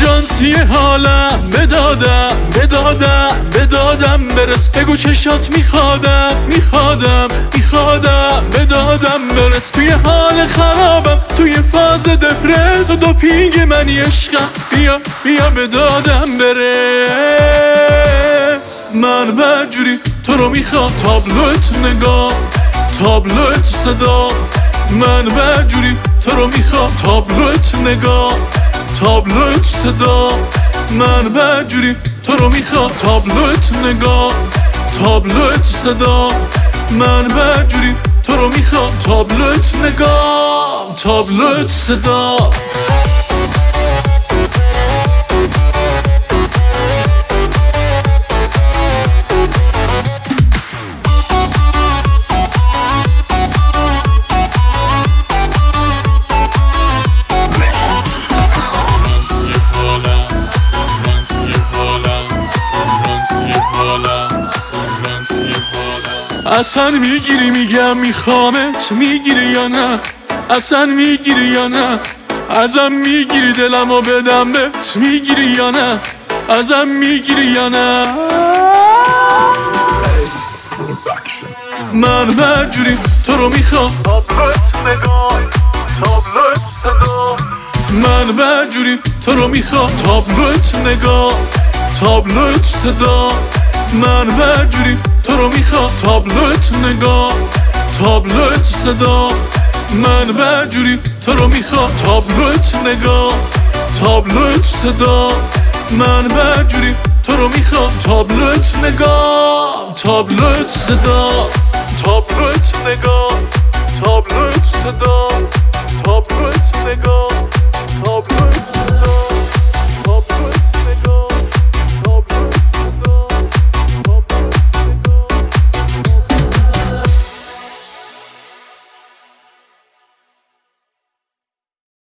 اورژانسی حالم بدادم برس بگو چشات میخوادم بدادم برس توی حال خرابم توی فاز دپرس و دوپینگ منی عشقم بیا بدادم برس من بدجوری تو رو میخوام تابلوت نگاه تابلوت صدا من بدجوری تو رو میخوام تابلوت نگاه تابلوت صدا من بدجوری تو رو میخوام تابلوت نگاه تابلوت صدا من بدجوری تو رو میخوام تابلوت نگاه تابلوت صدا اصلا میگیری میگم میخوامت میگیری یا نه اصلا میگیری یا نه ازم میگیری دلمو بدم بهت میگیری یا نه ازم میگیری یا نه من بدجوری تو رو میخوام تابلوت نگاه تابلوت صدا من بدجوری تو رو میخوام تابلوت نگاه تابلوت صدا من بدجوری تو رو میخوام تابلوت نگاه تابلوت صدا من بدجوری تو رو میخوام تابلوت نگاه تابلوت صدا من بدجوری تو رو میخوام تابلوت نگاه تابلوت صدا تابلوت نگاه تابلوت صدا تابلوت